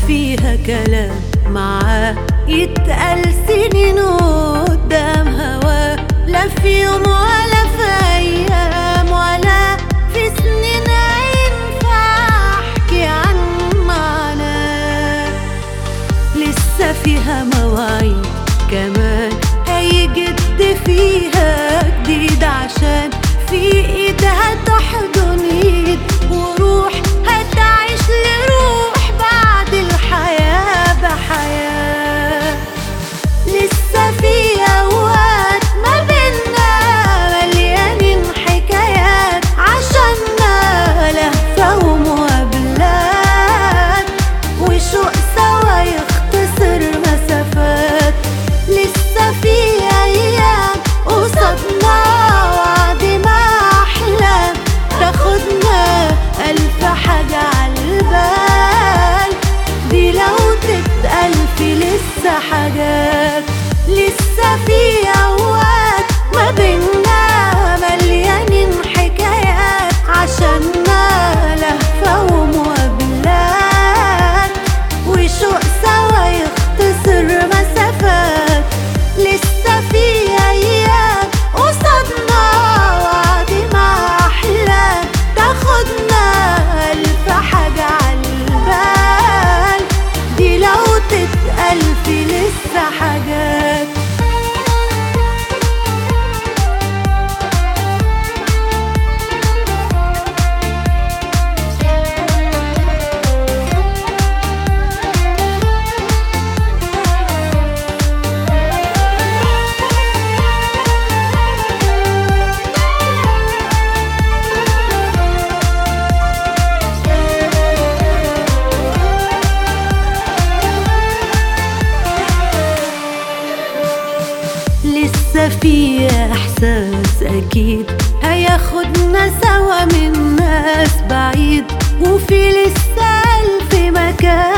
فيها كلام معاه يتقال سنين قدام هواه، لا في يوم ولا في أيام ولا في سنين ينفع أحكي عن معناه. لسه فيها مواعيد كمان هيجد فيها جديد، عشان في ايدها تحضن ايد وروح هتعيش لروح بعد الحياة بحياة. لسه في اوقات ما بينا مليانين حكايات، عشاننا لهفة ومقابلات وشوق سوا يختصر مسافات. لسه في ايام قصادنا وعد ما احلام تاخدنا الف حاجة عالبال، دي لو تتقال في لسه حاجات. لسه في اوقات ما بينا مليانين حكايات، عشاننا لهفة ومقابلات وشوق سوا يختصر مسافات. لسه في ايام قصادنا وعد ما احلام تاخدنا الف حاجة عالبال، دي لو تتقال في لسه حاجات. لسه في احساس اكيد هياخدنا سوا من ناس بعيد، وفي لسه الف مكان